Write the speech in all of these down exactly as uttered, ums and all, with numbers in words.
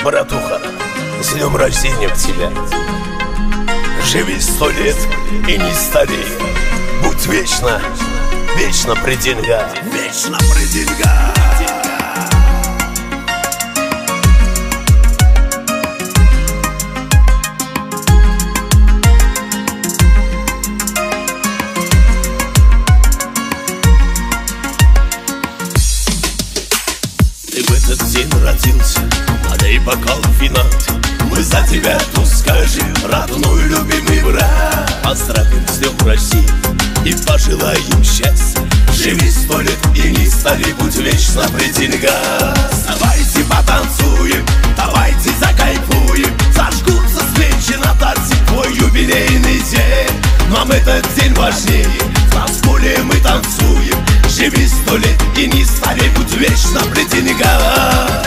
Братуха, с днем рождения тебя. Живи сто лет и не старей. Будь вечно, вечно при деньгах. Вечно при деньгах. Ты в этот день родился, налей бокал вина. Мы за тебя тут скажем, родной любимый брат. Поздравим с днем России и пожелаем счастья. Живи сто лет и не старей, будь вечно при деньгах. Давайте потанцуем, давайте закайфуем. Зажгутся свечи на торте, твой юбилейный день. Нам этот день важнее, в танцполе мы танцуем. Живи сто лет и не старей, будь вечно при деньгах.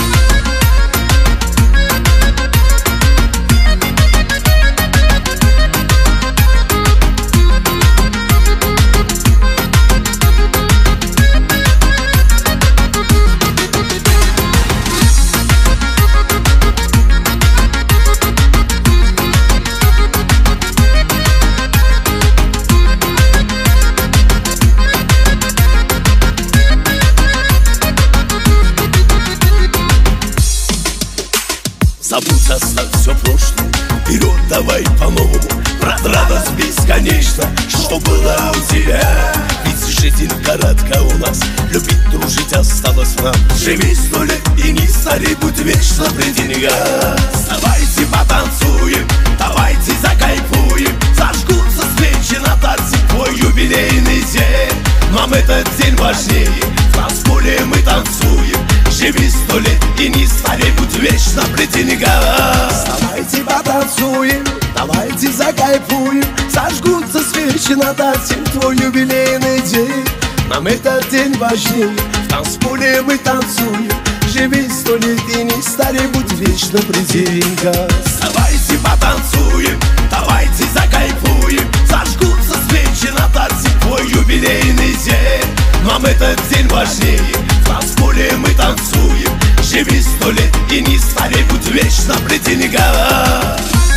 Забудь, оставь все прошлое, вперед давай по-новому. Брат, радость бесконечна, что было у тебя. Ведь жизнь коротка у нас, любить, дружить осталось нам. Живи сто лет и не старей, будь вечно при деньгах. Давайте потанцуем, давайте закайфуем. Зажгутся свечи на торте, твой юбилейный день. Нам этот день важнее, в танцполе мы танцуем. Живи сто лет и не старей, будь вечно при деньгах. Давайте потанцуем, давайте закайфуем. Зажгутся свечи на торте, твой юбилейный день. Нам этот день важнее, в танцполе мы танцуем. Живи сто лет и не старей, будь вечно при деньгах. Давайте потанцуем, давайте закайфуем. Зажгутся свечи на торте, твой юбилейный день. Нам этот день важнее, в танцполе мы танцуем. Живи сто лет и не старей, будь вечно при деньгах.